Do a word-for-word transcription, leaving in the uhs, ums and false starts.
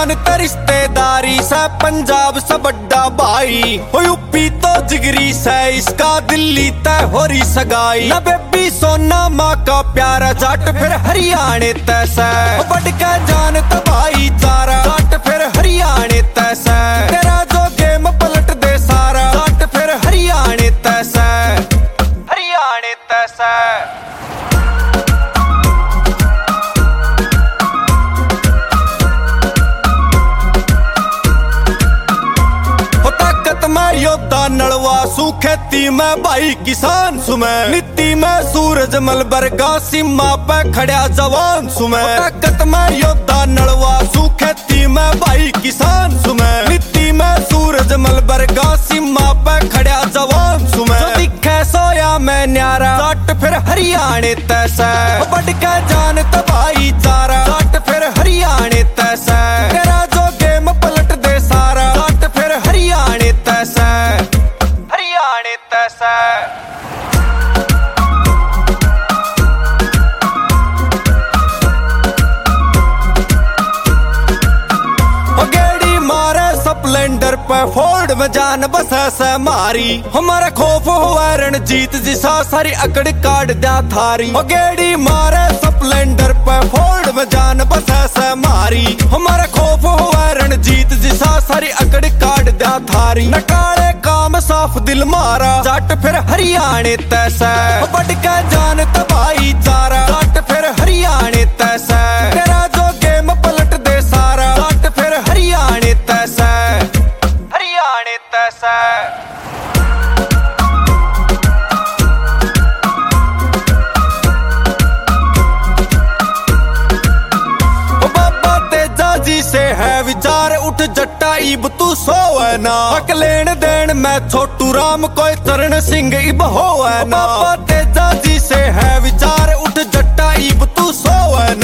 जानते रिश्तेदारी से पंजाब से बड़ा भाई हो, यूपी तो जिगरी से इसका दिल्ली तय हो रही सगाई। न बेबी सोना माँ का प्यारा जाट फिर हरियाणे तैसे बढ़ के जानता भाईचारा, जाट फिर हरियाणे तैसे तेरा जो गेम पलट दे सारा, जाट फिर हरियाणे तैसे हरियाणे तैसे। योद्धा नलवा सू खेती में भाई किसान सुमे, नीति में सूरज मलबरगा सीमा पे खड़ा जवान सुमे। ताकत में योद्धा नलवा सू खेती में भाई किसान सुमे, नीति में सूरज मलबरगा सीमा पे खड़ा जवान सुमे। जो दिखे सोया मैं न्यारा, जाट फिर हरियाणे तैसे बढ़ के जानता भाईचारा, जाट फिर हरियाणे तैसे तेरा जो गेम पलट दे सारा, जाट फिर हरियाणे तैसे हरियाणे तैसे। गेड़ी मारे स्प्लेंडर पे फोर्ड में जान बसे से मारी, हमारा खौफ हुआ रणजीत जिसा सारी अकड़ काट दिया थारी। गेड़ी मारे स्प्लेंडर पे फोर्ड में जान बसे से मारी, हमारा खौफ हुआ रणजीत जिसा सारी अकड़ काट दिया थारी। नकाले काम साफ दिल मारा, जाट फिर हरियाणे तैसे बढ़ के जानता भाईचारा, जाट फिर हरियाणे तैसे तेरा जो गेम पलट दे सारा, जाट फिर हरियाणे तैसे हरियाणे तैसे। से है विचार उठ जट्टा इब तू सोए ना, हक लेन देन मैं छोटू राम कोई चरण सिंह इब होए ना। बाबा तेजा जी से है विचार उठ जट्टा इब तू सोए